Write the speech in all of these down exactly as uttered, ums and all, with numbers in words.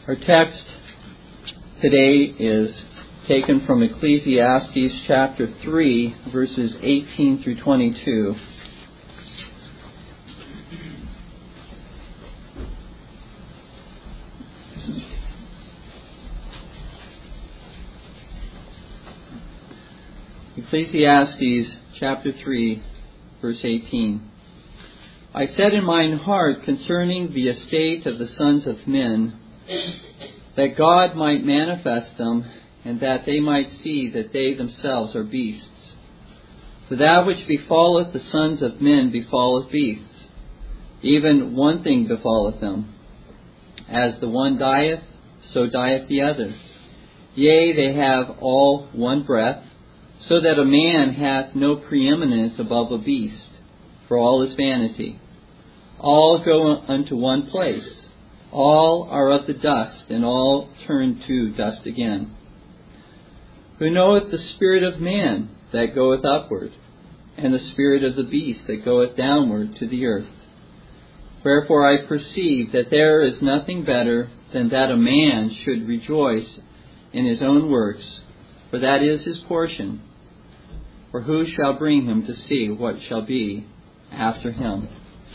Our text today is taken from Ecclesiastes chapter three, verses eighteen through twenty-two. Ecclesiastes chapter three, verse eighteen. I said in mine heart concerning the estate of the sons of men, that God might manifest them, and that they might see that they themselves are beasts. For that which befalleth the sons of men befalleth beasts. Even one thing befalleth them. As the one dieth, so dieth the other. Yea, they have all one breath, so that a man hath no preeminence above a beast, for all is vanity. All go unto one place. All are of the dust, and all turn to dust again. Who knoweth the spirit of man that goeth upward, and the spirit of the beast that goeth downward to the earth? Wherefore I perceive that there is nothing better than that a man should rejoice in his own works, for that is his portion. For who shall bring him to see what shall be after him?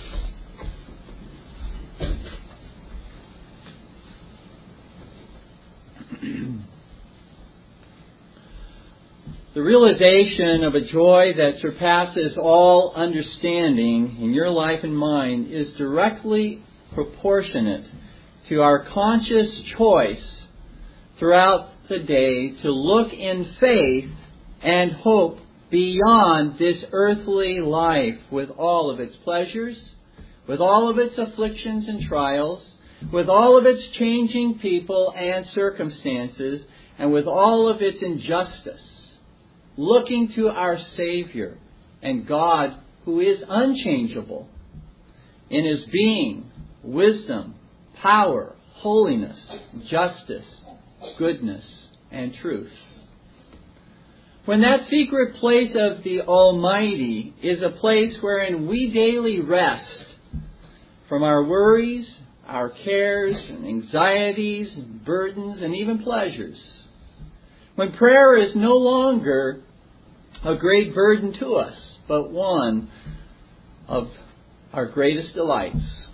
The realization of a joy that surpasses all understanding in your life and mine is directly proportionate to our conscious choice throughout the day to look in faith and hope beyond this earthly life, with all of its pleasures, with all of its afflictions and trials, with all of its changing people and circumstances, and with all of its injustice, looking to our Savior and God, who is unchangeable in His being, wisdom, power, holiness, justice, goodness, and truth. When that secret place of the Almighty is a place wherein we daily rest from our worries, our cares, and anxieties, and burdens, and even pleasures. When prayer is no longer a great burden to us, but one of our greatest delights,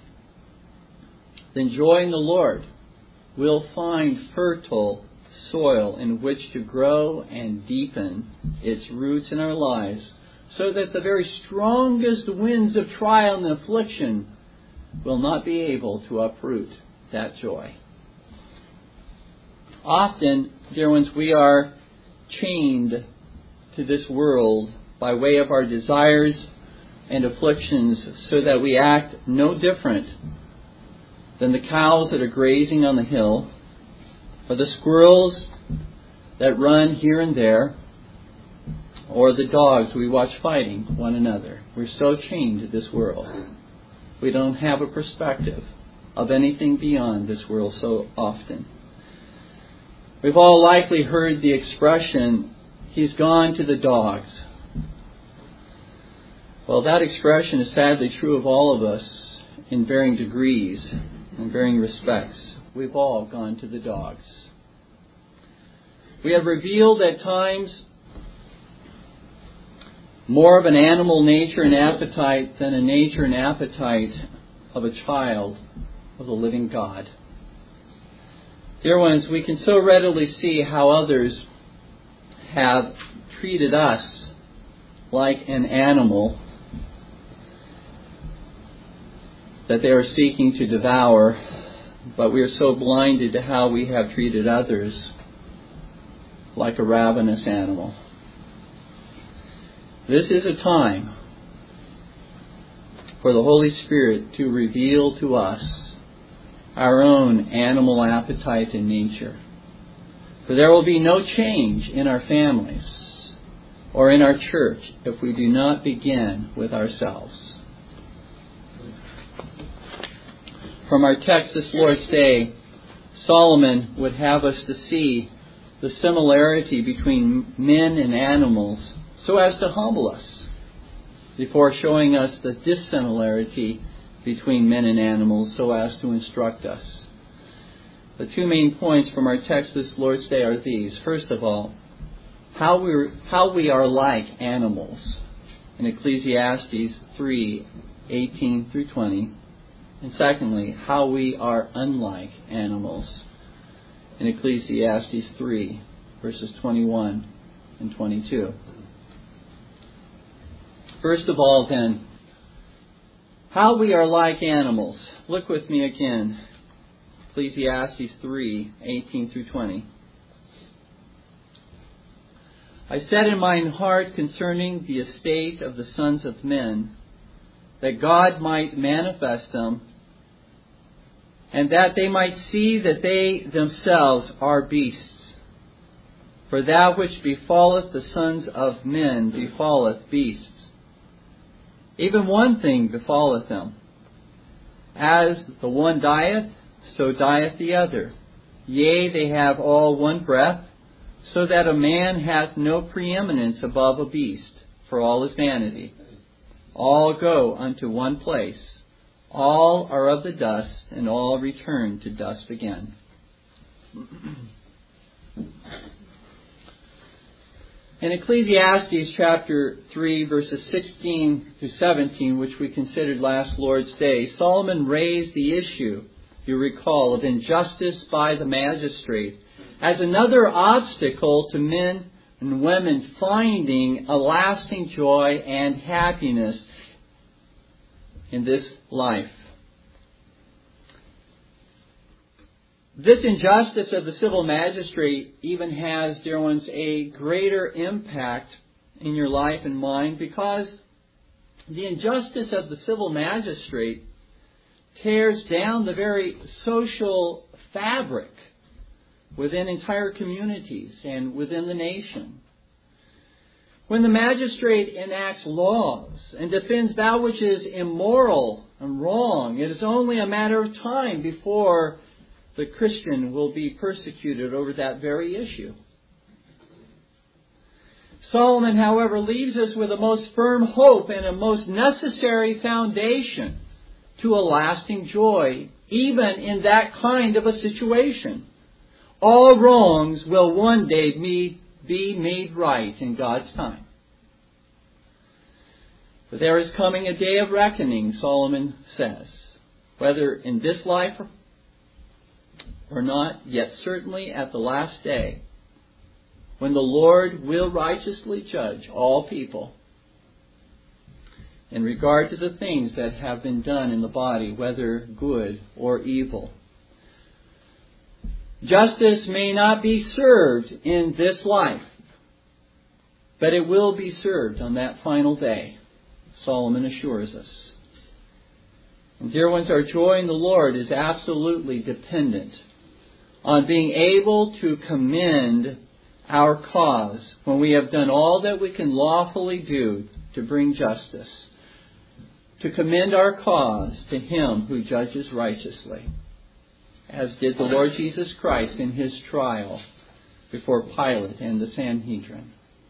then joy in the Lord will find fertile soil in which to grow and deepen its roots in our lives, so that the very strongest winds of trial and affliction will not be able to uproot that joy. Often, dear ones, we are chained to this world by way of our desires and afflictions, so that we act no different than the cows that are grazing on the hill, or the squirrels that run here and there, or the dogs we watch fighting one another. We're so chained to this world. We don't have a perspective of anything beyond this world so often. We've all likely heard the expression, "He's gone to the dogs." Well, that expression is sadly true of all of us in varying degrees, in varying respects. We've all gone to the dogs. We have revealed at times more of an animal nature and appetite than a nature and appetite of a child of the living God. Dear ones, we can so readily see how others have treated us like an animal that they are seeking to devour, but we are so blinded to how we have treated others like a ravenous animal. This is a time for the Holy Spirit to reveal to us our own animal appetite and nature. For there will be no change in our families or in our church if we do not begin with ourselves. From our text this Lord's Day, Solomon would have us to see the similarity between men and animals so as to humble us, before showing us the dissimilarity between men and animals so as to instruct us. The two main points from our text this Lord's Day are these. First of all, how we how we are like animals in Ecclesiastes three, eighteen through twenty. And secondly, how we are unlike animals in Ecclesiastes three, verses twenty-one and twenty-two. First of all, then, how we are like animals. Look with me again. Ecclesiastes three, eighteen through twenty. I said in mine heart concerning the estate of the sons of men, that God might manifest them, and that they might see that they themselves are beasts. For that which befalleth the sons of men befalleth beasts. Even one thing befalleth them. As the one dieth, so dieth the other. Yea, they have all one breath, so that a man hath no preeminence above a beast, for all is vanity. All go unto one place. All are of the dust, and all return to dust again. In Ecclesiastes chapter three, verses sixteen to seventeen, which we considered last Lord's Day, Solomon raised the issue, you recall, of injustice by the magistrate as another obstacle to men and women finding a lasting joy and happiness in this life. This injustice of the civil magistrate even has, dear ones, a greater impact in your life and mine, because the injustice of the civil magistrate tears down the very social fabric within entire communities and within the nation. When the magistrate enacts laws and defends that which is immoral and wrong, it is only a matter of time before the Christian will be persecuted over that very issue. Solomon, however, leaves us with a most firm hope and a most necessary foundation to a lasting joy, even in that kind of a situation. All wrongs will one day be made right in God's time. For there is coming a day of reckoning, Solomon says, whether in this life or not, yet certainly at the last day, when the Lord will righteously judge all people in regard to the things that have been done in the body, whether good or evil. Justice may not be served in this life, but it will be served on that final day, Solomon assures us. And dear ones, our joy in the Lord is absolutely dependent on being able to commend our cause when we have done all that we can lawfully do to bring justice, to commend our cause to Him who judges righteously, as did the Lord Jesus Christ in His trial before Pilate and the Sanhedrin.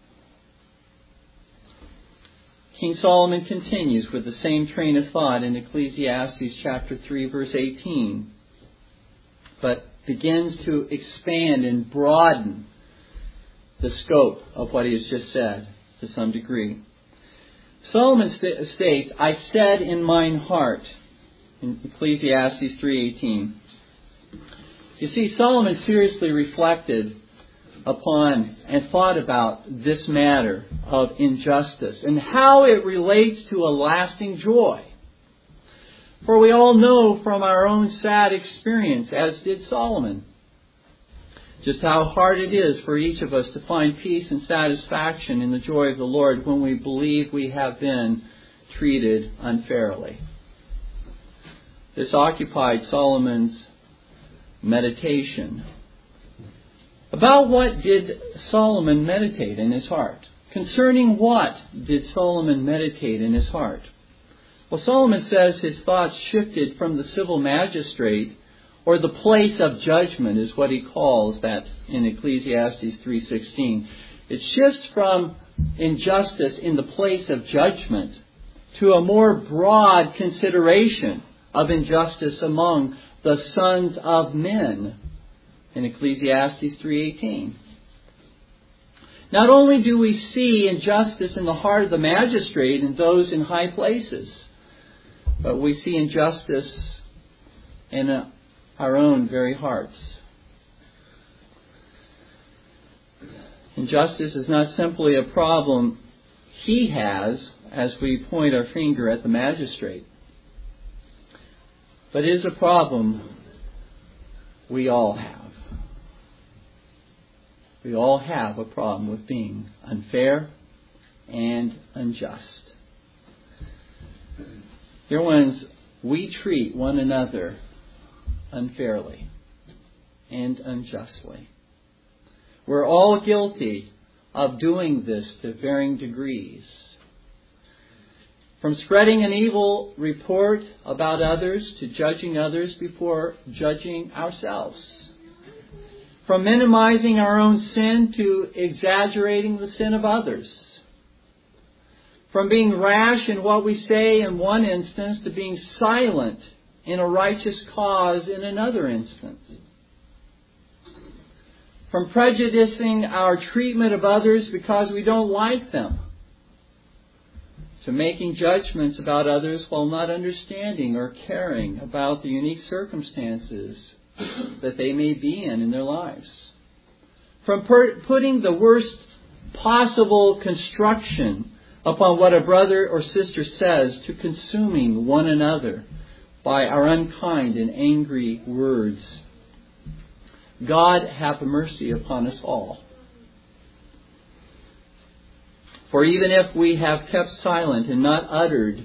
King Solomon continues with the same train of thought in Ecclesiastes chapter three, verse eighteen, but begins to expand and broaden the scope of what he has just said to some degree. Solomon st- states, I said in mine heart, in Ecclesiastes three eighteen. You see, Solomon seriously reflected upon and thought about this matter of injustice and how it relates to a lasting joy. For we all know from our own sad experience, as did Solomon, just how hard it is for each of us to find peace and satisfaction in the joy of the Lord when we believe we have been treated unfairly. This occupied Solomon's meditation. About what did Solomon meditate in his heart? Concerning what did Solomon meditate in his heart? Well, Solomon says his thoughts shifted from the civil magistrate, or the place of judgment is what he calls that in Ecclesiastes three sixteen. It shifts from injustice in the place of judgment to a more broad consideration of injustice among the sons of men in Ecclesiastes three eighteen. Not only do we see injustice in the heart of the magistrate and those in high places, but we see injustice in our own very hearts. Injustice is not simply a problem he has as we point our finger at the magistrate, but it is a problem we all have. We all have a problem with being unfair and unjust. Dear ones, we treat one another unfairly and unjustly. We're all guilty of doing this to varying degrees. From spreading an evil report about others to judging others before judging ourselves. From minimizing our own sin to exaggerating the sin of others. From being rash in what we say in one instance to being silent in a righteous cause in another instance. From prejudicing our treatment of others because we don't like them, to making judgments about others while not understanding or caring about the unique circumstances that they may be in in their lives. From per- putting the worst possible construction upon what a brother or sister says to consuming one another by our unkind and angry words. God have mercy upon us all. For even if we have kept silent and not uttered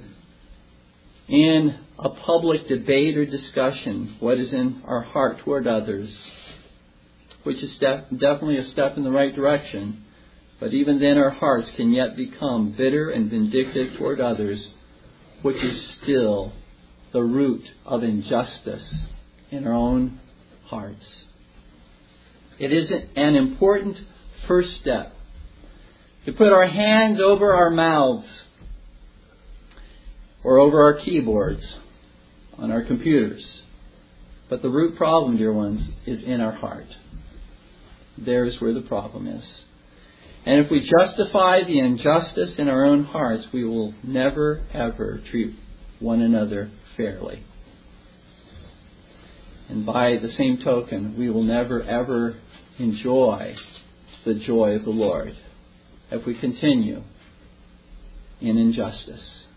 in a public debate or discussion what is in our heart toward others, which is def- definitely a step in the right direction, but even then our hearts can yet become bitter and vindictive toward others, which is still the root of injustice in our own hearts. It is an important first step to put our hands over our mouths or over our keyboards on our computers. But the root problem, dear ones, is in our heart. There's where the problem is. And if we justify the injustice in our own hearts, we will never, ever treat one another fairly. And by the same token, we will never, ever enjoy the joy of the Lord if we continue in injustice.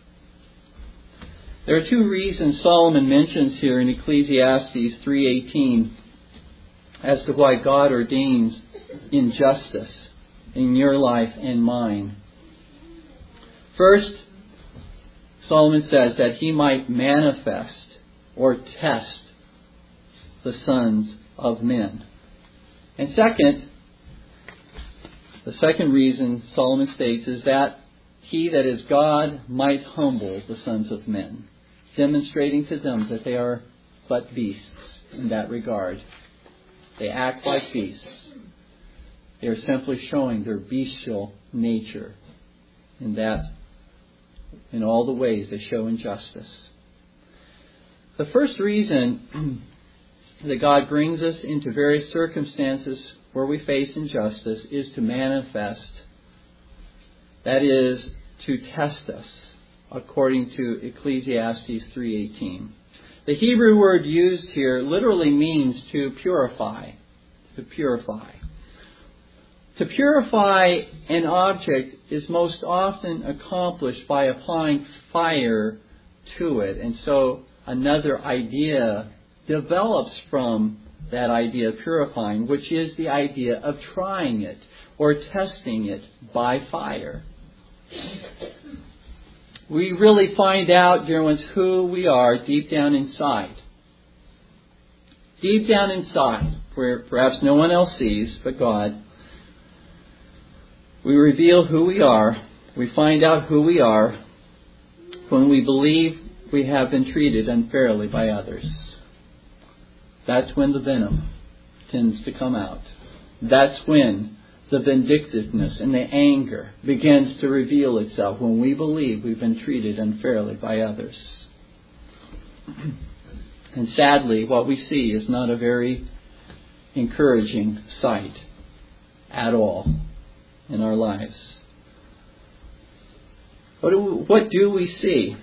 There are two reasons Solomon mentions here in Ecclesiastes three eighteen as to why God ordains injustice in your life and mine. First, Solomon says that he might manifest or test the sons of men. And second, the second reason Solomon states is that he, that is God, might humble the sons of men, demonstrating to them that they are but beasts in that regard. They act like beasts. They are simply showing their bestial nature in that, in all the ways they show injustice. The first reason that God brings us into various circumstances where we face injustice is to manifest, that is, to test us, according to Ecclesiastes three eighteen. The Hebrew word used here literally means to purify. To purify. To purify an object is most often accomplished by applying fire to it. And so another idea develops from that idea of purifying, which is the idea of trying it or testing it by fire. We really find out, dear ones, who we are deep down inside. Deep down inside, where perhaps no one else sees but God, we reveal who we are. We find out who we are when we believe we have been treated unfairly by others. That's when the venom tends to come out. That's when the vindictiveness and the anger begins to reveal itself, when we believe we've been treated unfairly by others. And sadly, what we see is not a very encouraging sight at all in our lives. What do we, what do we see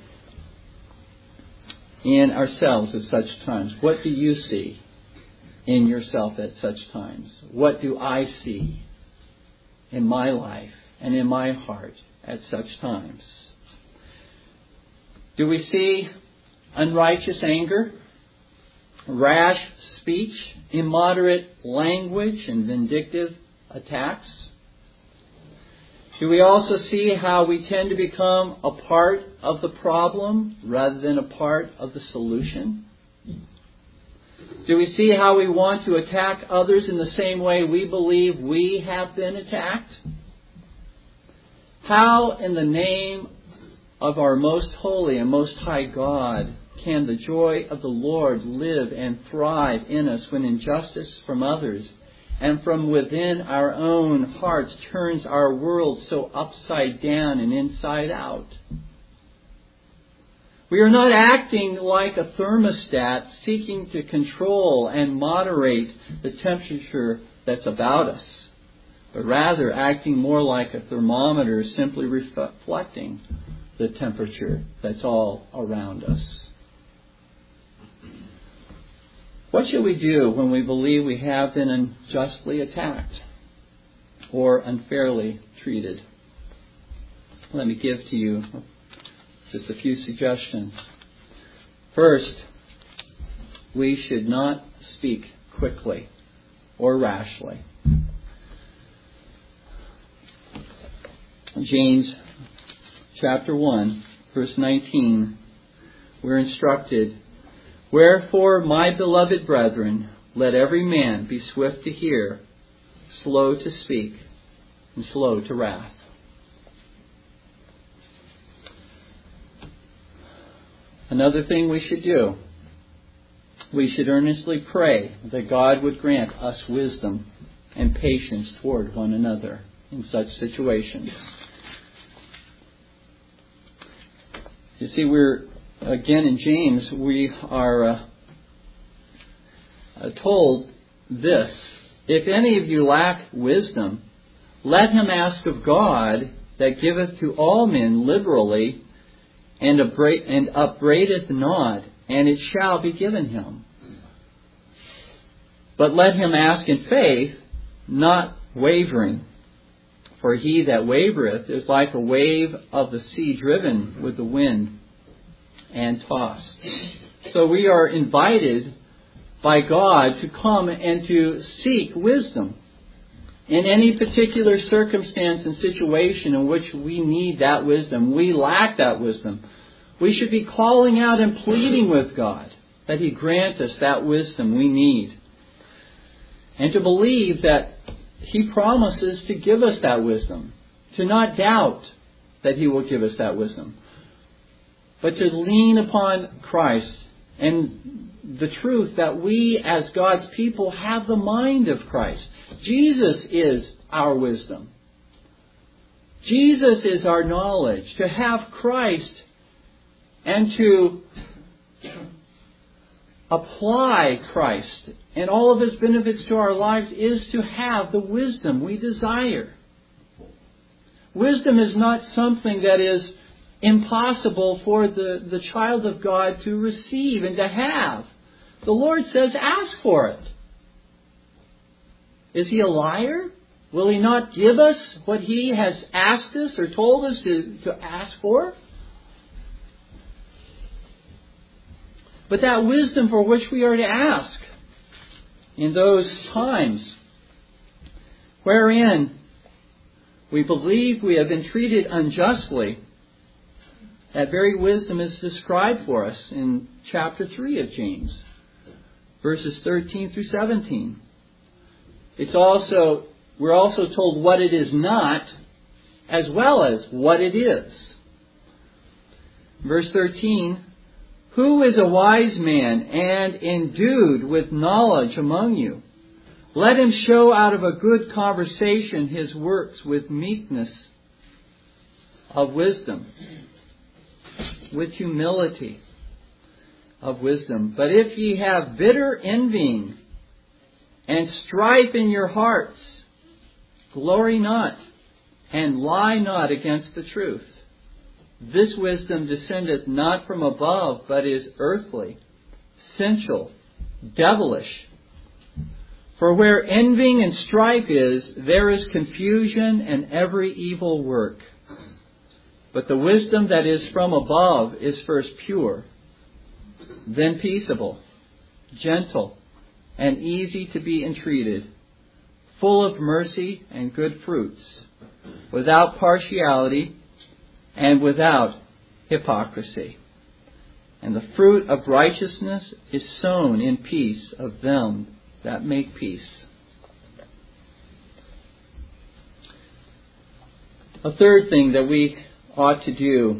in ourselves at such times? What do you see in yourself at such times? What do I see in my life and in my heart at such times? Do we see unrighteous anger, rash speech, immoderate language, and vindictive attacks? Do we also see how we tend to become a part of the problem rather than a part of the solution? Do we see how we want to attack others in the same way we believe we have been attacked? How, in the name of our most holy and most high God, can the joy of the Lord live and thrive in us when injustice from others and from within our own hearts turns our world so upside down and inside out? We are not acting like a thermostat seeking to control and moderate the temperature that's about us, but rather acting more like a thermometer simply reflecting the temperature that's all around us. What should we do when we believe we have been unjustly attacked or unfairly treated? Let me give to you just a few suggestions. First, we should not speak quickly or rashly. James chapter one, verse nineteen, we're instructed, "Wherefore, my beloved brethren, let every man be swift to hear, slow to speak, and slow to wrath." Another thing we should do, we should earnestly pray that God would grant us wisdom and patience toward one another in such situations. You see, we're, again in James, we are uh, uh, told this, "If any of you lack wisdom, let him ask of God, that giveth to all men liberally, and upbraideth not, and it shall be given him. But let him ask in faith, not wavering. For he that wavereth is like a wave of the sea driven with the wind and tossed." So we are invited by God to come and to seek wisdom in any particular circumstance and situation in which we need that wisdom. We lack that wisdom. We should be calling out and pleading with God that He grant us that wisdom we need. And to believe that He promises to give us that wisdom. To not doubt that He will give us that wisdom. But to lean upon Christ and the truth that we as God's people have the mind of Christ. Jesus is our wisdom. Jesus is our knowledge. To have Christ and to apply Christ and all of His benefits to our lives is to have the wisdom we desire. Wisdom is not something that is impossible for the, the child of God to receive and to have. The Lord says, ask for it. Is He a liar? Will He not give us what He has asked us or told us to, to ask for? But that wisdom for which we are to ask in those times wherein we believe we have been treated unjustly, that very wisdom is described for us in chapter three of James, verses thirteen through seventeen. It's also, we're also told what it is not, as well as what it is. Verse thirteen, "Who is a wise man and endued with knowledge among you? Let him show out of a good conversation his works with meekness of wisdom, with humility of wisdom. But if ye have bitter envying and strife in your hearts. Glory not, and lie not against the truth. This wisdom descendeth not from above, but is earthly, sensual, devilish. For where envying and strife is, there is confusion and every evil work. But the wisdom that is from above is first pure, then peaceable, gentle, and easy to be entreated, full of mercy and good fruits, without partiality and without hypocrisy. And the fruit of righteousness is sown in peace of them that make peace. A third thing that we ought to do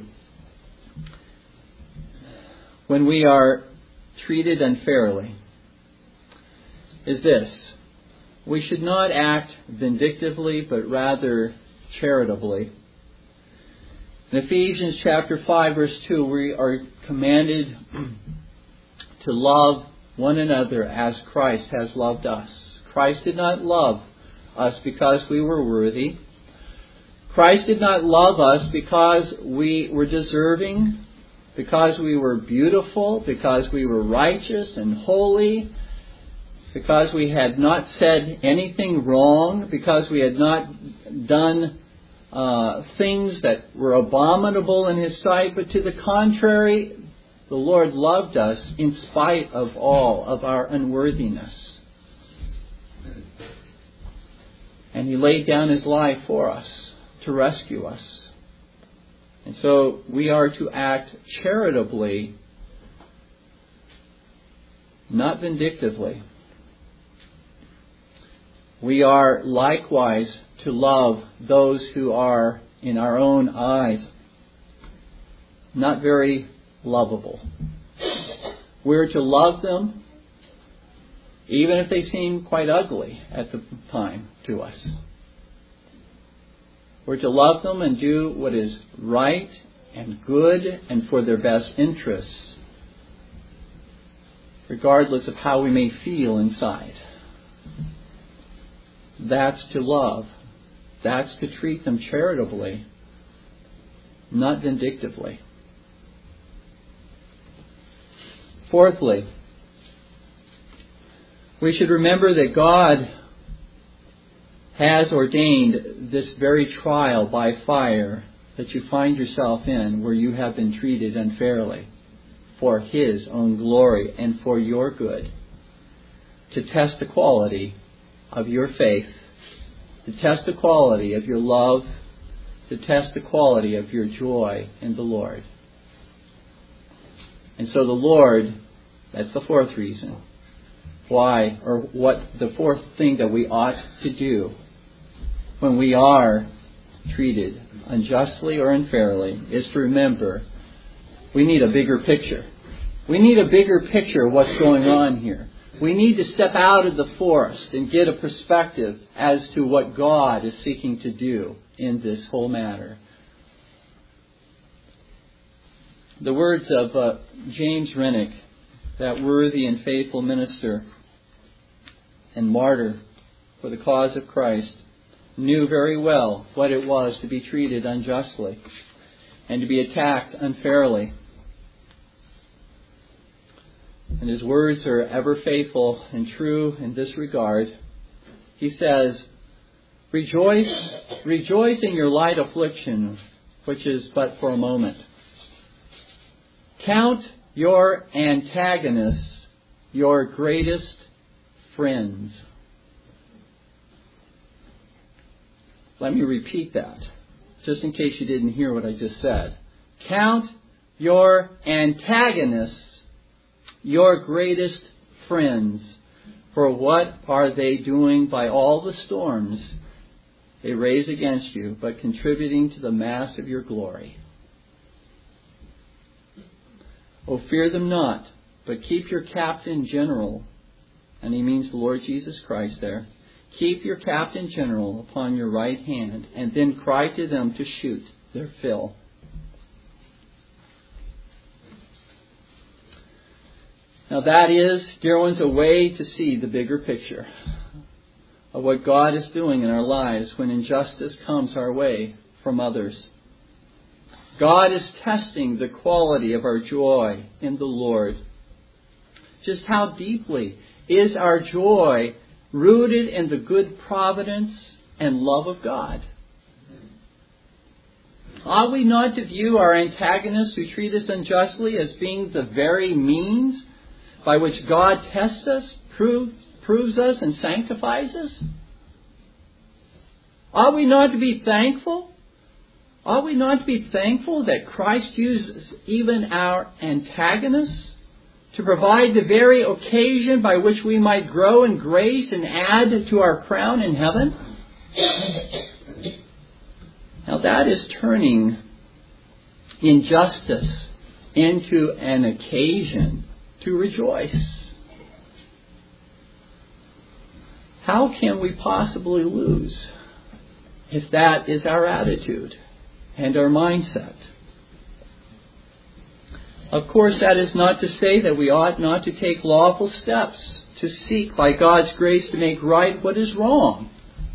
when we are treated unfairly is this. We should not act vindictively, but rather charitably. In Ephesians chapter five, verse two, we are commanded to love one another as Christ has loved us. Christ did not love us because we were worthy. Christ did not love us because we were deserving, because we were beautiful, because we were righteous and holy, because we had not said anything wrong, because we had not done uh, things that were abominable in His sight, but to the contrary, the Lord loved us in spite of all of our unworthiness. And He laid down His life for us to rescue us. And so we are to act charitably, not vindictively. We are likewise to love those who are, in our own eyes, not very lovable. We're to love them even if they seem quite ugly at the time to us. We're to love them and do what is right and good and for their best interests, regardless of how we may feel inside. That's to love. That's to treat them charitably, not vindictively. Fourthly, we should remember that God has ordained this very trial by fire that you find yourself in, where you have been treated unfairly, for His own glory and for your good, to test the quality of your faith, to test the quality of your love, to test the quality of your joy in the Lord. And so the Lord, that's the fourth reason why, or what the fourth thing that we ought to do when we are treated unjustly or unfairly, is to remember we need a bigger picture. We need a bigger picture of what's going on here. We need to step out of the forest and get a perspective as to what God is seeking to do in this whole matter. The words of uh, James Rennick, that worthy and faithful minister and martyr for the cause of Christ, knew very well what it was to be treated unjustly and to be attacked unfairly. And his words are ever faithful and true in this regard. He says, Rejoice, rejoice in your light affliction, which is but for a moment. Count your antagonists your greatest friends. Let me repeat that, just in case you didn't hear what I just said. Count your antagonists your greatest friends. For what are they doing by all the storms they raise against you, but contributing to the mass of your glory? Oh, fear them not, but keep your captain general, and he means the Lord Jesus Christ there, keep your captain general upon your right hand, and then cry to them to shoot their fill. Now that is, dear ones, a way to see the bigger picture of what God is doing in our lives when injustice comes our way from others. God is testing the quality of our joy in the Lord. Just how deeply is our joy rooted in the good providence and love of God? Ought we not to view our antagonists who treat us unjustly as being the very means by which God tests us, prove, proves us, and sanctifies us? Ought we not to be thankful? Ought we not to be thankful that Christ uses even our antagonists to provide the very occasion by which we might grow in grace and add to our crown in heaven? Now that is turning injustice into an occasion to rejoice. How can we possibly lose if that is our attitude and our mindset? Of course, that is not to say that we ought not to take lawful steps to seek by God's grace to make right what is wrong.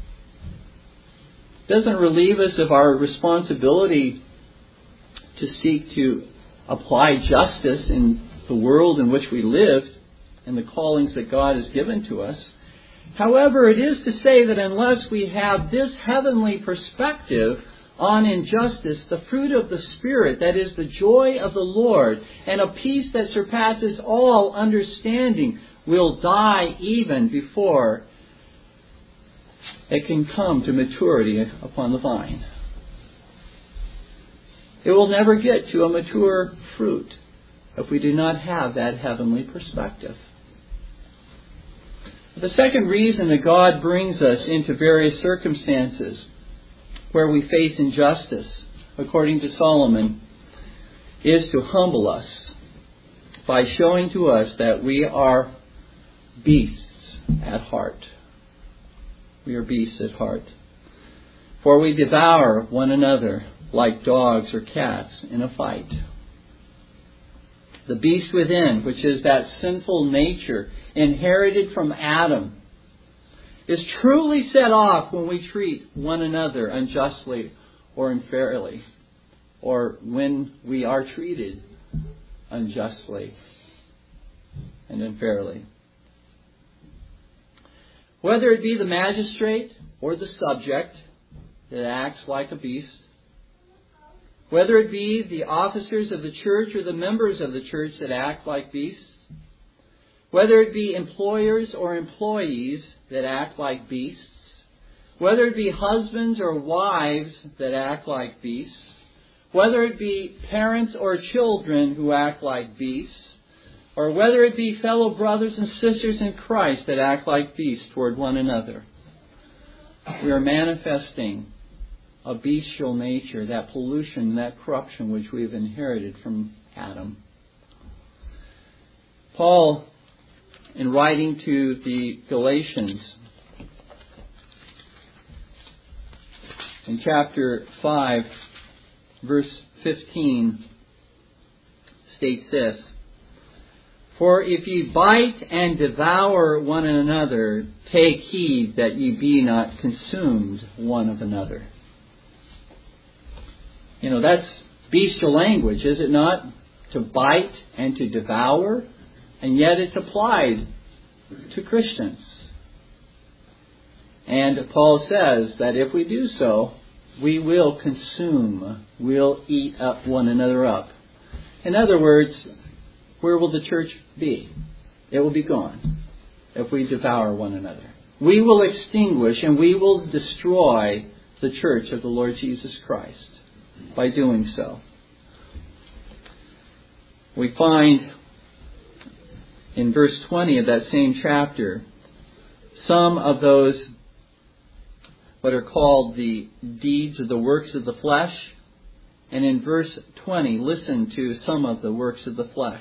It doesn't relieve us of our responsibility to seek to apply justice in the world in which we live and the callings that God has given to us. However, it is to say that unless we have this heavenly perspective on injustice, the fruit of the Spirit, that is the joy of the Lord, and a peace that surpasses all understanding, will die even before it can come to maturity upon the vine. It will never get to a mature fruit if we do not have that heavenly perspective. The second reason that God brings us into various circumstances where we face injustice, according to Solomon, is to humble us by showing to us that we are beasts at heart. We are beasts at heart. For we devour one another like dogs or cats in a fight. The beast within, which is that sinful nature inherited from Adam, is truly set off when we treat one another unjustly or unfairly, or when we are treated unjustly and unfairly. Whether it be the magistrate or the subject that acts like a beast, whether it be the officers of the church or the members of the church that act like beasts, whether it be employers or employees that act like beasts, whether it be husbands or wives that act like beasts, whether it be parents or children who act like beasts, or whether it be fellow brothers and sisters in Christ that act like beasts toward one another, we are manifesting a bestial nature, that pollution, that corruption which we have inherited from Adam. Paul, in writing to the Galatians, in chapter five, verse fifteen, states this: For if ye bite and devour one another, take heed that ye be not consumed one of another. You know, that's bestial language, is it not? To bite and to devour. And yet it's applied to Christians. And Paul says that if we do so, we will consume, we'll eat up one another up. In other words, where will the church be? It will be gone if we devour one another. We will extinguish and we will destroy the church of the Lord Jesus Christ by doing so. We find in verse twenty of that same chapter some of those what are called the deeds or the works of the flesh. And in verse twenty, listen to some of the works of the flesh.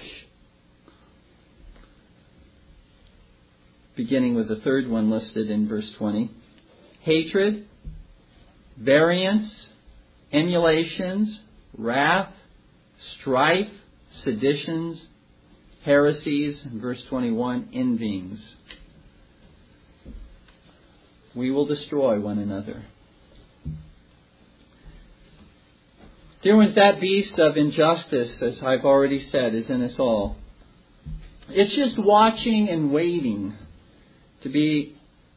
Beginning with the third one listed in verse twenty. Hatred, variance, emulations, wrath, strife, seditions, heresies, and verse twenty-one, envyings. We will destroy one another. Dear ones, that beast of injustice, as I've already said, is in us all. It's just watching and waiting to be,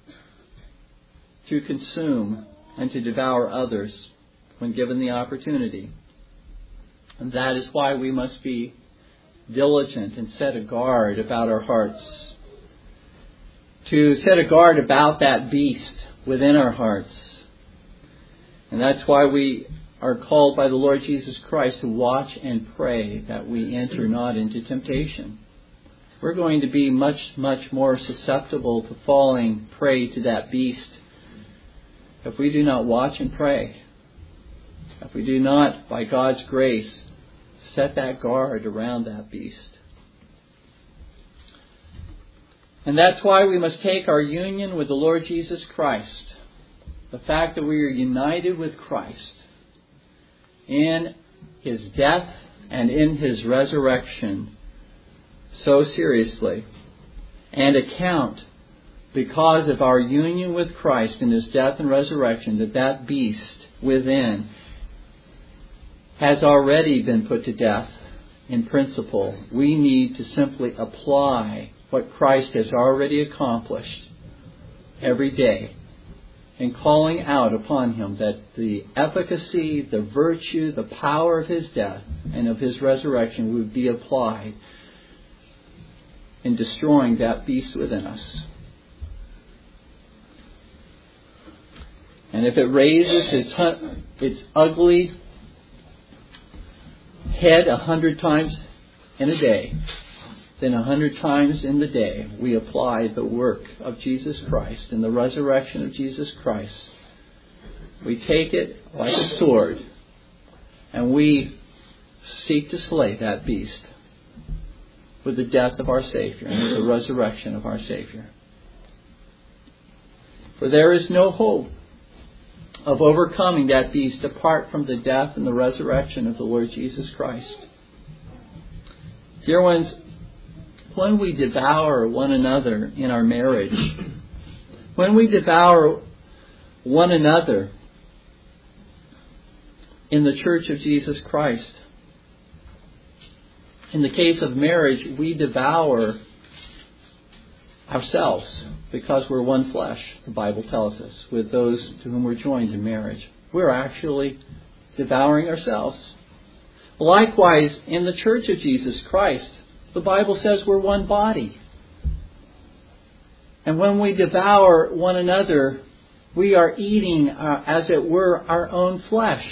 to consume and to devour others when given the opportunity. And that is why we must be diligent and set a guard about our hearts. To set a guard about that beast within our hearts. And that's why we are called by the Lord Jesus Christ to watch and pray that we enter not into temptation. We're going to be much, much more susceptible to falling prey to that beast if we do not watch and pray. If we do not, by God's grace, set that guard around that beast. And that's why we must take our union with the Lord Jesus Christ, the fact that we are united with Christ in His death and in His resurrection, so seriously, and account, because of our union with Christ in His death and resurrection, that that beast within has already been put to death in principle. We need to simply apply what Christ has already accomplished every day, and calling out upon Him that the efficacy, the virtue, the power of His death and of His resurrection would be applied in destroying that beast within us. And if it raises its, its ugly head a hundred times in a day, then a hundred times in the day we apply the work of Jesus Christ and the resurrection of Jesus Christ. We take it like a sword and we seek to slay that beast with the death of our Savior and with the resurrection of our Savior. For there is no hope of overcoming that beast apart from the death and the resurrection of the Lord Jesus Christ. Dear ones, when we devour one another in our marriage, when we devour one another in the Church of Jesus Christ, in the case of marriage, we devour ourselves because we're one flesh, the Bible tells us, with those to whom we're joined in marriage. We're actually devouring ourselves. Likewise, in the Church of Jesus Christ, the Bible says we're one body. And when we devour one another, we are eating, uh, as it were, our own flesh.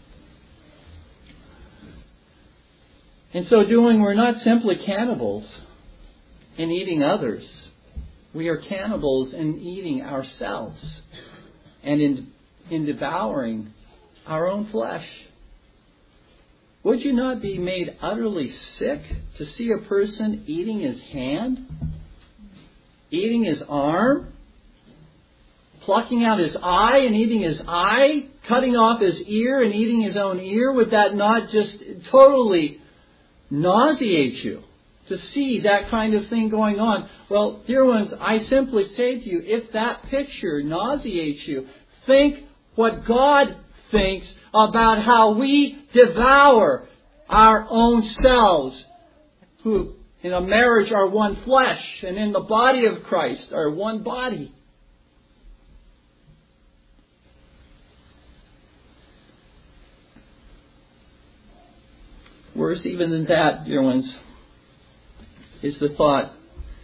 In so doing, we're not simply cannibals in eating others. We are cannibals in eating ourselves and in, in devouring our own flesh. Would you not be made utterly sick to see a person eating his hand, eating his arm, plucking out his eye and eating his eye, cutting off his ear and eating his own ear? Would that not just totally nauseate you to see that kind of thing going on? Well, dear ones, I simply say to you, if that picture nauseates you, think what God thinks about how we devour our own selves, who in a marriage are one flesh, and in the body of Christ are one body. Worse even than that, dear ones, is the thought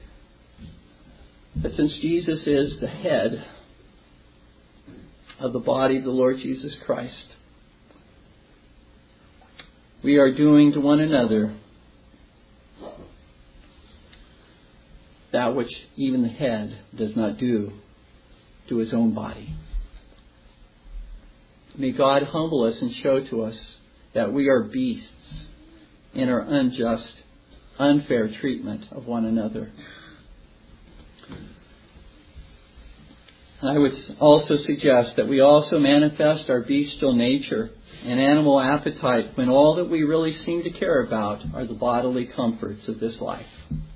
that since Jesus is the head of the body of the Lord Jesus Christ, we are doing to one another that which even the head does not do to his own body. May God humble us and show to us that we are beasts in our unjust, unfair treatment of one another. I would also suggest that we also manifest our bestial nature and animal appetite when all that we really seem to care about are the bodily comforts of this life.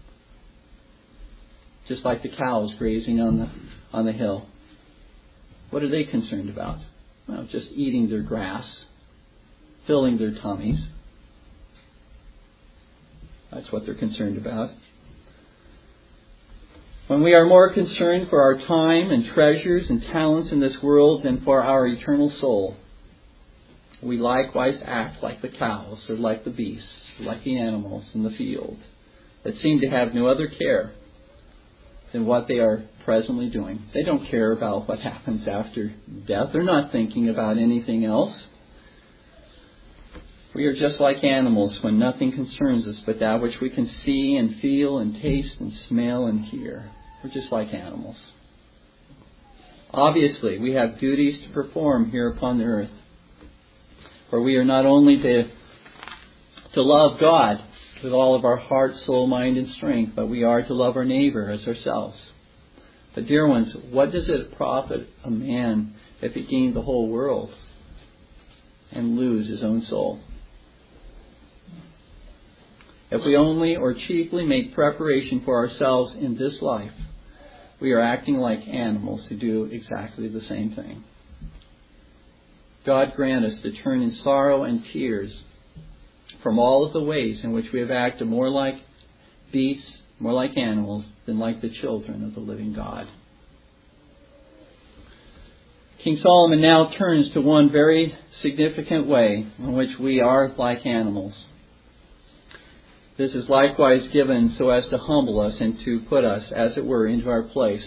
Just like the cows grazing on the on the hill. What are they concerned about? Well, just eating their grass, filling their tummies. That's what they're concerned about. When we are more concerned for our time and treasures and talents in this world than for our eternal soul, we likewise act like the cows or like the beasts, like the animals in the field that seem to have no other care than what they are presently doing. They don't care about what happens after death. They're not thinking about anything else. We are just like animals when nothing concerns us but that which we can see and feel and taste and smell and hear. We're just like animals. Obviously, we have duties to perform here upon the earth. For we are not only to, to love God with all of our heart, soul, mind, and strength, but we are to love our neighbor as ourselves. But dear ones, what does it profit a man if he gained the whole world and lose his own soul? If we only or chiefly make preparation for ourselves in this life, we are acting like animals who do exactly the same thing. God grant us to turn in sorrow and tears from all of the ways in which we have acted more like beasts, more like animals, than like the children of the living God. King Solomon now turns to one very significant way in which we are like animals. This is likewise given so as to humble us and to put us, as it were, into our place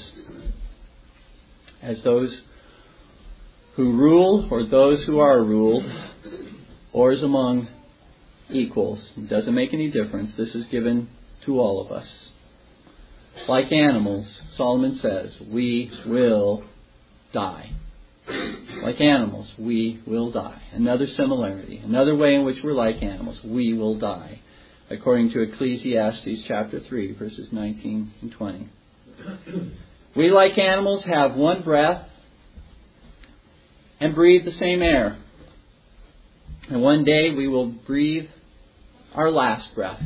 as those who rule or those who are ruled, or as among equals. It doesn't make any difference. This is given to all of us. Like animals, Solomon says, we will die. Like animals, we will die. Another similarity, another way in which we're like animals, we will die. According to Ecclesiastes chapter three, verses nineteen and twenty. We, like animals, have one breath and breathe the same air. And one day we will breathe our last breath,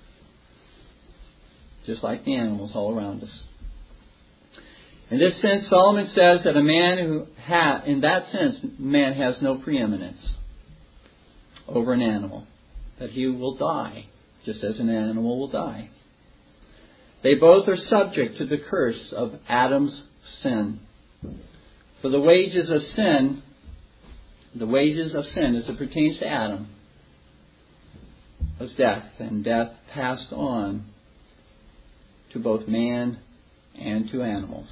just like the animals all around us. In this sense, Solomon says that a man who ha in that sense, man has no preeminence over an animal, that he will die, just as an animal will die. They both are subject to the curse of Adam's sin. For the wages of sin, the wages of sin as it pertains to Adam, was death, and death passed on to both man and to animals.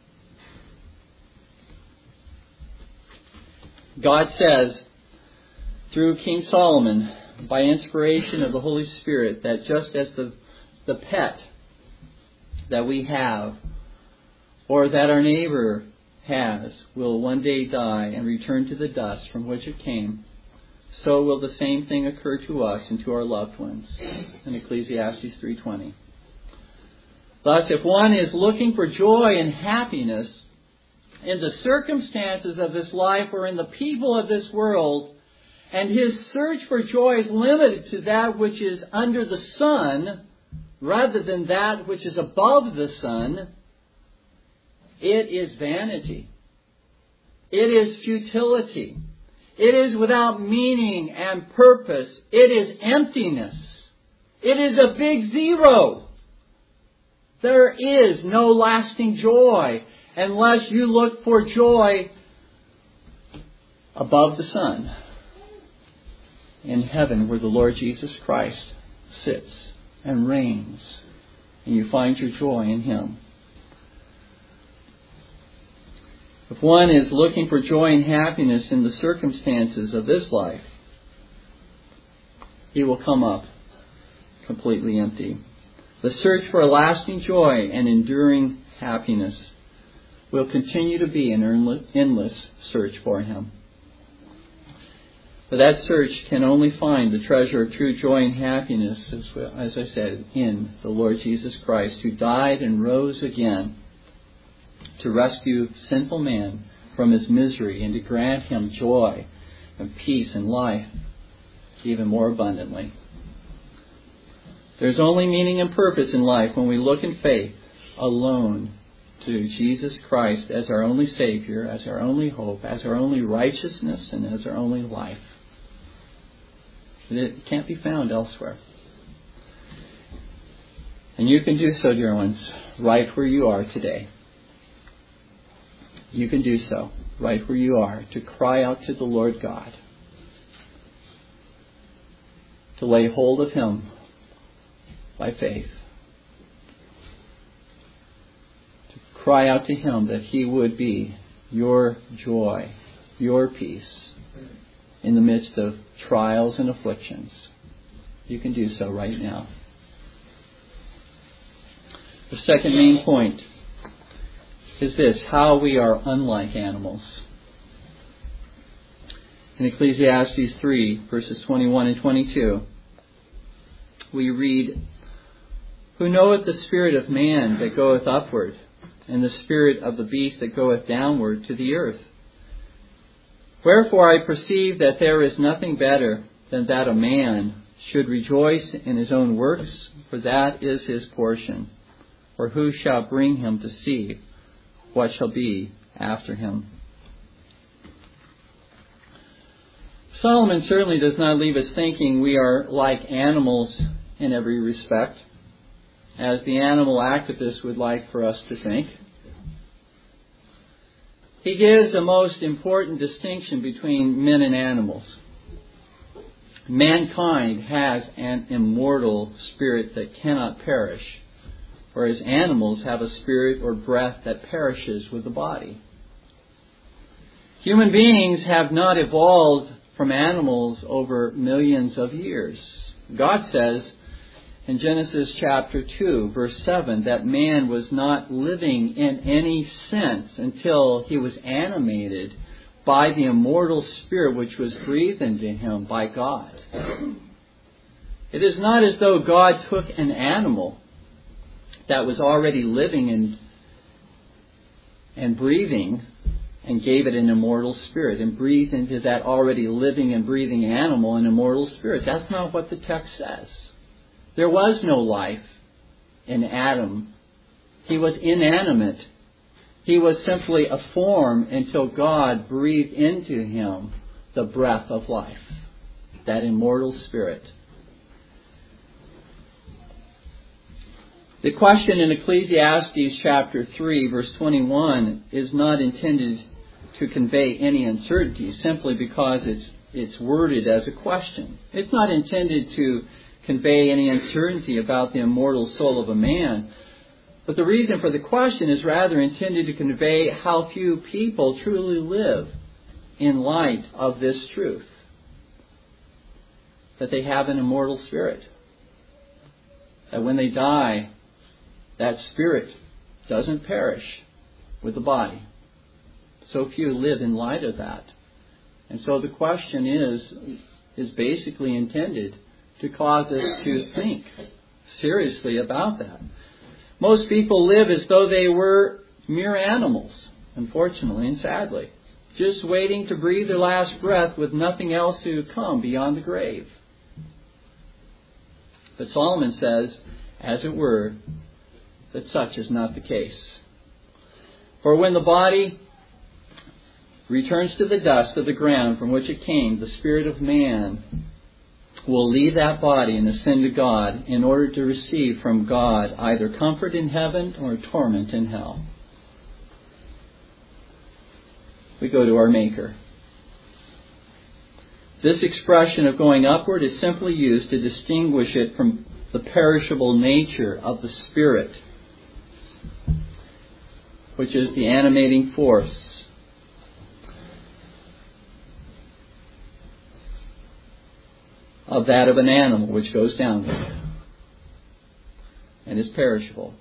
God says, through King Solomon, by inspiration of the Holy Spirit, that just as the, the pet that we have, or that our neighbor has, will one day die and return to the dust from which it came, so will the same thing occur to us and to our loved ones, in Ecclesiastes three twenty. Thus, if one is looking for joy and happiness in the circumstances of this life or in the people of this world, and his search for joy is limited to that which is under the sun rather than that which is above the sun, it is vanity. It is futility. It is without meaning and purpose. It is emptiness. It is a big zero. There is no lasting joy unless you look for joy above the sun, in heaven where the Lord Jesus Christ sits and reigns, and you find your joy in Him. If one is looking for joy and happiness in the circumstances of this life, he will come up completely empty. The search for a lasting joy and enduring happiness will continue to be an endless search for him. But that search can only find the treasure of true joy and happiness, as, well, as I said, in the Lord Jesus Christ, who died and rose again to rescue sinful man from his misery and to grant him joy and peace and life even more abundantly. There's only meaning and purpose in life when we look in faith alone to Jesus Christ as our only Savior, as our only hope, as our only righteousness, and as our only life. It can't be found elsewhere. And you can do so, dear ones, right where you are today. You can do so right where you are, to cry out to the Lord God, to lay hold of Him by faith, to cry out to Him that He would be your joy, your peace in the midst of trials and afflictions. You can do so right now. The second main point is this: how we are unlike animals. In Ecclesiastes three, verses twenty-one and twenty-two, we read, "Who knoweth the spirit of man that goeth upward, and the spirit of the beast that goeth downward to the earth? Wherefore I perceive that there is nothing better than that a man should rejoice in his own works, for that is his portion. Or who shall bring him to see what shall be after him?" Solomon certainly does not leave us thinking we are like animals in every respect, as the animal activist would like for us to think. He gives a most important distinction between men and animals. Mankind has an immortal spirit that cannot perish, whereas animals have a spirit or breath that perishes with the body. Human beings have not evolved from animals over millions of years. God says in Genesis chapter two, verse seven, that man was not living in any sense until he was animated by the immortal spirit which was breathed into him by God. It is not as though God took an animal that was already living and, and breathing and gave it an immortal spirit and breathed into that already living and breathing animal an immortal spirit. That's not what the text says. There was no life in Adam. He was inanimate. He was simply a form until God breathed into him the breath of life, that immortal spirit. The question in Ecclesiastes chapter three, verse twenty-one, is not intended to convey any uncertainty simply because it's it's worded as a question. It's not intended to convey any uncertainty about the immortal soul of a man. But the reason for the question is rather intended to convey how few people truly live in light of this truth, that they have an immortal spirit, that when they die, that spirit doesn't perish with the body. So few live in light of that. And so the question is, is basically intended to cause us to think seriously about that. Most people live as though they were mere animals, unfortunately and sadly, just waiting to breathe their last breath with nothing else to come beyond the grave. But Solomon says, as it were, that such is not the case. For when the body returns to the dust of the ground from which it came, the spirit of man will leave that body and ascend to God in order to receive from God either comfort in heaven or torment in hell. We go to our Maker. This expression of going upward is simply used to distinguish it from the perishable nature of the spirit, which is the animating force of that of an animal which goes downward and is perishable.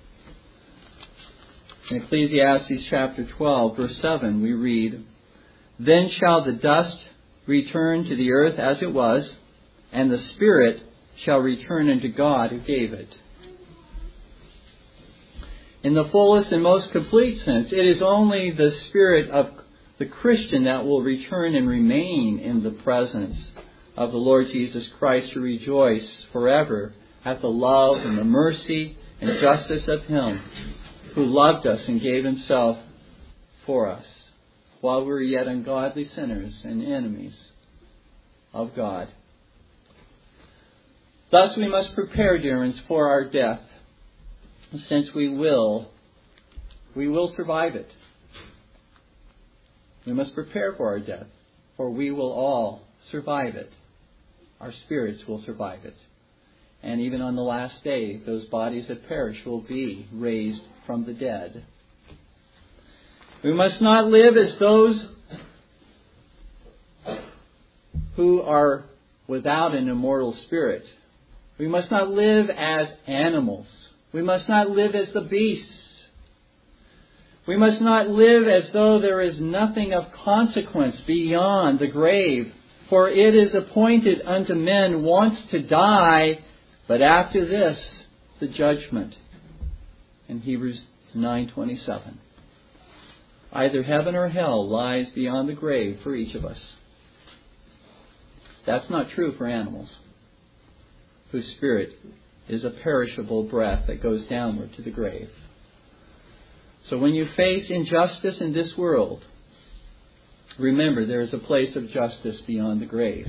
In Ecclesiastes chapter twelve, verse seven, we read, "Then shall the dust return to the earth as it was, and the spirit shall return unto God who gave it." in the fullest and most complete sense. It is only the spirit of the Christian that will return and remain in the presence of the Lord Jesus Christ, to rejoice forever at the love and the mercy and justice of Him who loved us and gave Himself for us while we were yet ungodly sinners and enemies of God. Thus we must prepare, dear ones, for our death, since we will, we will survive it. We must prepare for our death, for we will all survive it. Our spirits will survive it. And even on the last day, those bodies that perish will be raised from the dead. We must not live as those who are without an immortal spirit. We must not live as animals. We must not live as the beasts. We must not live as though there is nothing of consequence beyond the grave. For it is appointed unto men once to die, but after this, the judgment. In Hebrews nine twenty-seven. Either heaven or hell lies beyond the grave for each of us. That's not true for animals, whose spirit is a perishable breath that goes downward to the grave. So when you face injustice in this world, remember there is a place of justice beyond the grave.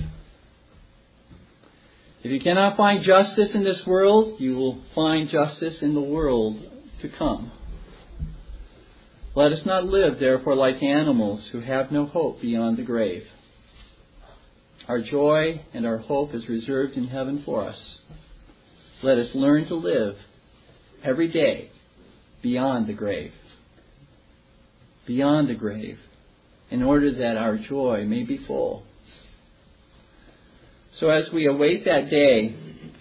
If you cannot find justice in this world, you will find justice in the world to come. Let us not live, therefore, like animals who have no hope beyond the grave. Our joy and our hope is reserved in heaven for us. Let us learn to live every day beyond the grave. Beyond the grave, in order that our joy may be full. So as we await that day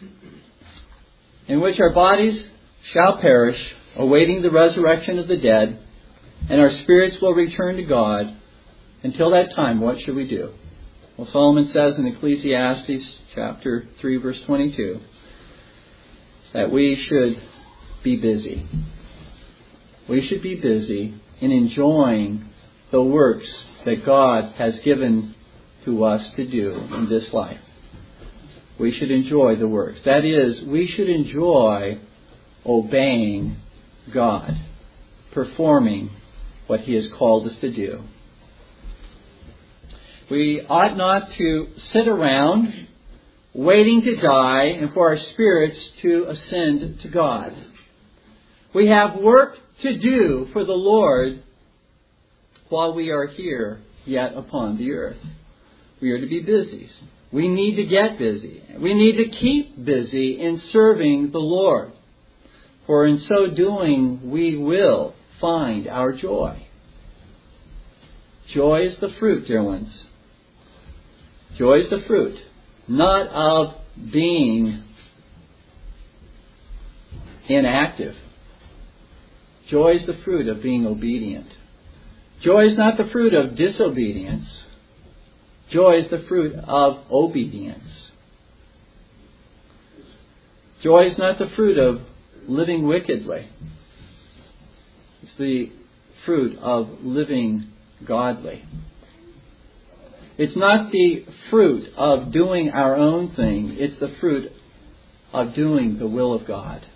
in which our bodies shall perish, awaiting the resurrection of the dead, and our spirits will return to God, until that time, what should we do? Well, Solomon says in Ecclesiastes chapter three, verse twenty-two, that we should be busy. We should be busy in enjoying the works that God has given to us to do in this life. We should enjoy the works. That is, we should enjoy obeying God, performing what He has called us to do. We ought not to sit around waiting to die and for our spirits to ascend to God. We have work to do for the Lord while we are here yet upon the earth. We are to be busy. We need to get busy. We need to keep busy in serving the Lord. For in so doing, we will find our joy. Joy is the fruit, dear ones. Joy is the fruit, not of being inactive. Joy is the fruit of being obedient. Joy is not the fruit of disobedience. Joy is the fruit of obedience. Joy is not the fruit of living wickedly. It's the fruit of living godly. It's not the fruit of doing our own thing. It's the fruit of doing the will of God.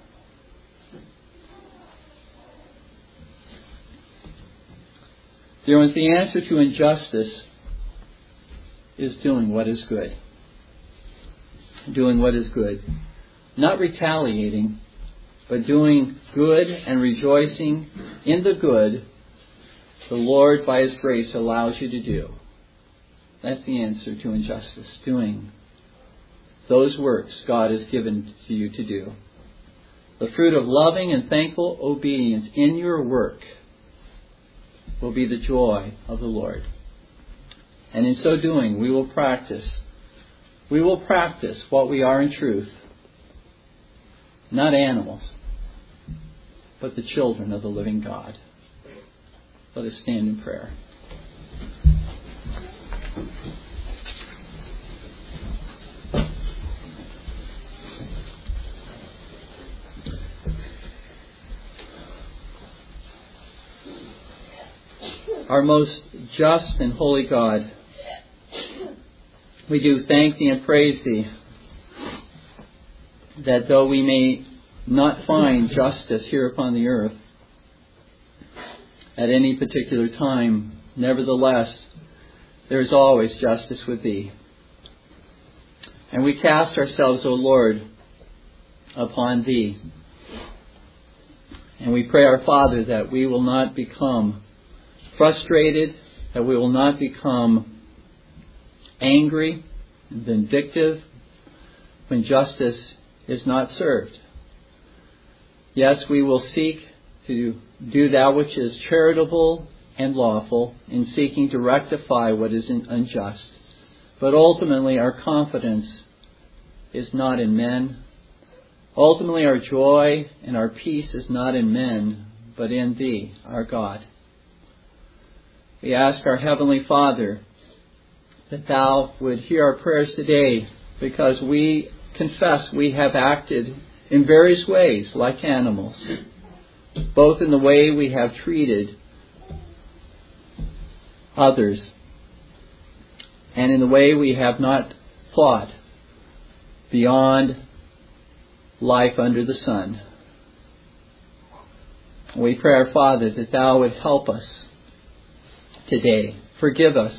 Dear ones, the answer to injustice is doing what is good. Doing what is good. Not retaliating, but doing good and rejoicing in the good the Lord, by His grace, allows you to do. That's the answer to injustice. Doing those works God has given to you to do. The fruit of loving and thankful obedience in your work will be the joy of the Lord. And in so doing, we will practice. We will practice what we are in truth. Not animals, but the children of the living God. Let us stand in prayer. our most just and holy God, we do thank Thee and praise Thee that though we may not find justice here upon the earth at any particular time, nevertheless, there is always justice with Thee. And we cast ourselves, O Lord, upon Thee. And we pray, our Father, that we will not become frustrated, that we will not become angry and vindictive when justice is not served. Yes, we will seek to do that which is charitable and lawful in seeking to rectify what is unjust. But ultimately our confidence is not in men. Ultimately our joy and our peace is not in men, but in Thee, our God. We ask our Heavenly Father that Thou would hear our prayers today, because we confess we have acted in various ways like animals, both in the way we have treated others and in the way we have not thought beyond life under the sun. We pray, our Father, that Thou would help us today. Forgive us.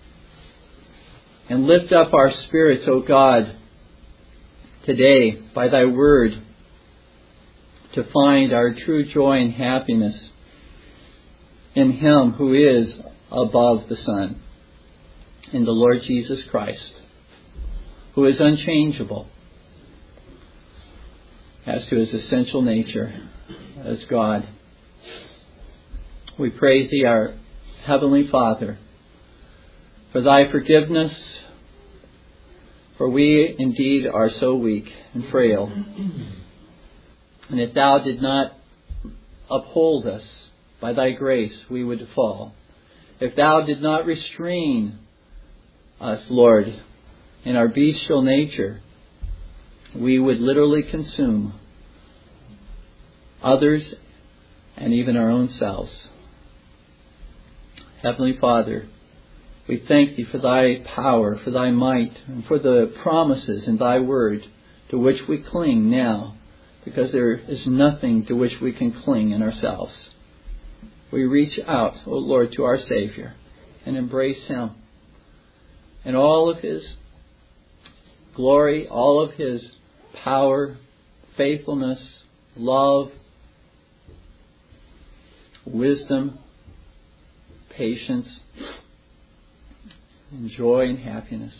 And lift up our spirits, O God, today by Thy word to find our true joy and happiness in Him who is above the sun, in the Lord Jesus Christ, who is unchangeable as to His essential nature as God. We praise Thee, our Heavenly Father, for Thy forgiveness, for we indeed are so weak and frail. And if Thou did not uphold us by Thy grace, we would fall. If Thou did not restrain us, Lord, in our bestial nature, we would literally consume others and even our own selves. Heavenly Father, we thank Thee for Thy power, for Thy might, and for the promises in Thy word to which we cling now, because there is nothing to which we can cling in ourselves. We reach out, O Lord, to our Savior and embrace Him and all of His glory, all of His power, faithfulness, love, wisdom, patience, and joy and happiness.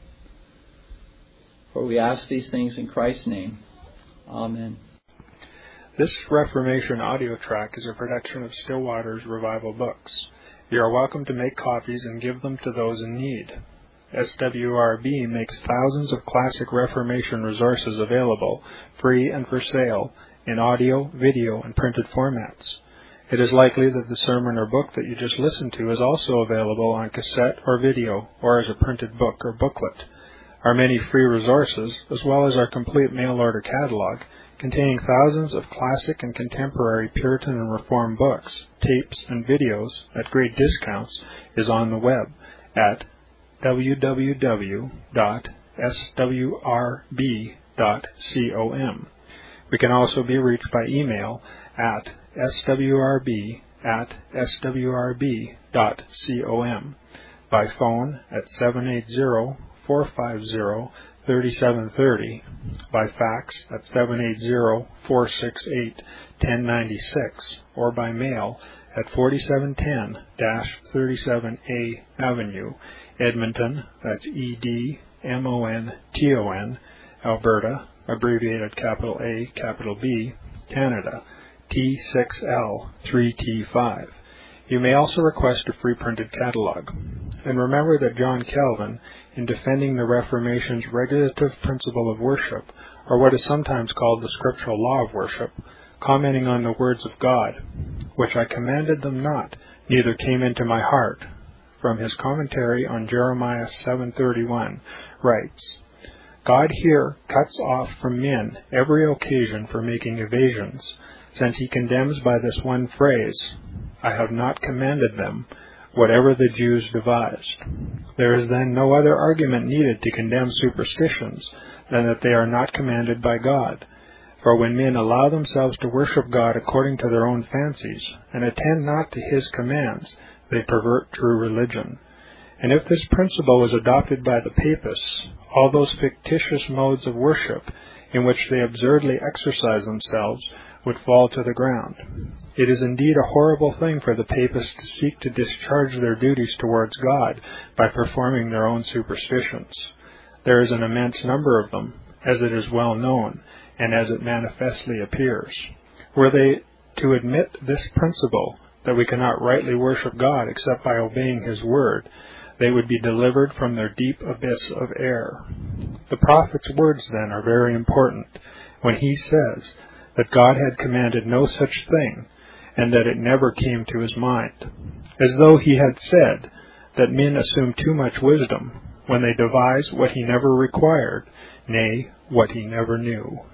For we ask these things in Christ's name. Amen. This Reformation audio track is a production of Still Waters Revival Books. You are welcome to make copies and give them to those in need. S W R B makes thousands of classic Reformation resources available, free and for sale, in audio, video, and printed formats. It is likely that the sermon or book that you just listened to is also available on cassette or video, or as a printed book or booklet. Our many free resources, as well as our complete mail-order catalog, containing thousands of classic and contemporary Puritan and Reformed books, tapes, and videos at great discounts, is on the web at w w w dot s w r b dot com. We can also be reached by email at s w r b at s w r b dot com, by phone at seven eight zero, four five zero, three seven three zero, by fax at seven eight zero, four six eight, one zero nine six, or by mail at forty-seven ten thirty-seven A Avenue, Edmonton, that's E D M O N T O N, Alberta, abbreviated capital A, capital B, Canada, T six L three T five. You may also request a free printed catalog. And remember that John Calvin, in defending the Reformation's regulative principle of worship, or what is sometimes called the scriptural law of worship, commenting on the words of God, which I commanded them not, neither came into my heart, from his commentary on Jeremiah seven thirty-one, writes, God here cuts off from men every occasion for making evasions, since he condemns by this one phrase, I have not commanded them, whatever the Jews devised. There is then no other argument needed to condemn superstitions than that they are not commanded by God. For when men allow themselves to worship God according to their own fancies, and attend not to His commands, they pervert true religion. And if this principle was adopted by the Papists, all those fictitious modes of worship in which they absurdly exercise themselves would fall to the ground. It is indeed a horrible thing for the Papists to seek to discharge their duties towards God by performing their own superstitions. There is an immense number of them, as it is well known, and as it manifestly appears. Were they to admit this principle, that we cannot rightly worship God except by obeying His word, they would be delivered from their deep abyss of error. The prophet's words, then, are very important when he says that God had commanded no such thing, and that it never came to his mind, as though he had said that men assume too much wisdom when they devise what he never required, nay, what he never knew.